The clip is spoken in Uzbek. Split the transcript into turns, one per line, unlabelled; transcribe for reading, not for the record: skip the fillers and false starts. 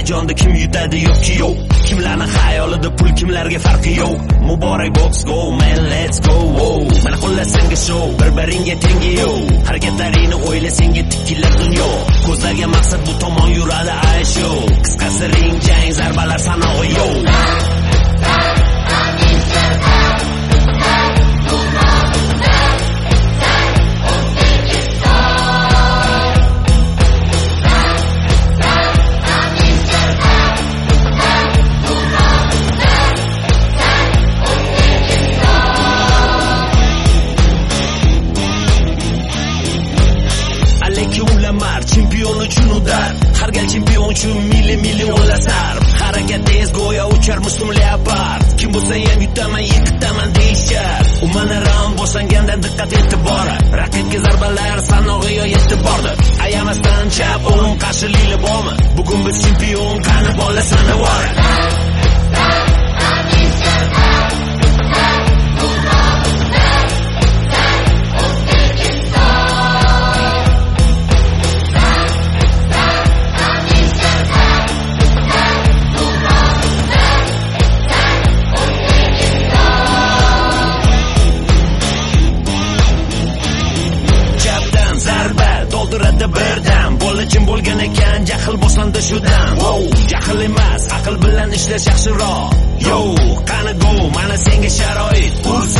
hayajonda kim yutadi yo'qki yo'q. Kimlarning xayolida pul, kimlarga farqi yo'q. Muborak box go man, let's go. Mana xullas senga show, bir-biringga tengi yo'q. Harakatlaringni o'yla, senga tikkilar dunyo. Ko'zlarga maqsad bu tomon yuradi aysho. Qisqasi ring jang, zarbalar sanog'i yo'q. Chempion uchun udar, har gal chempion uchun million sarf. Harakat tez go'yo uchar muslim leopard. Kim bo'lsa ham yutaman, yiqitaman deyishar. U mana round boshlanganda diqqat e'tibor. Raqibga zarbalar sanog'i yo yetib bordi. Ayamasdan chap o'ng qarshiliklar bormi? Bugun biz chempion, qani bola sanavor. Birdan bolachim bo'lgan ekan, jahl boshlandi shudan. Jahl emas, aql bilan ishlash yaxshiroq. Yo, qani go, mana senga sharoit. Ur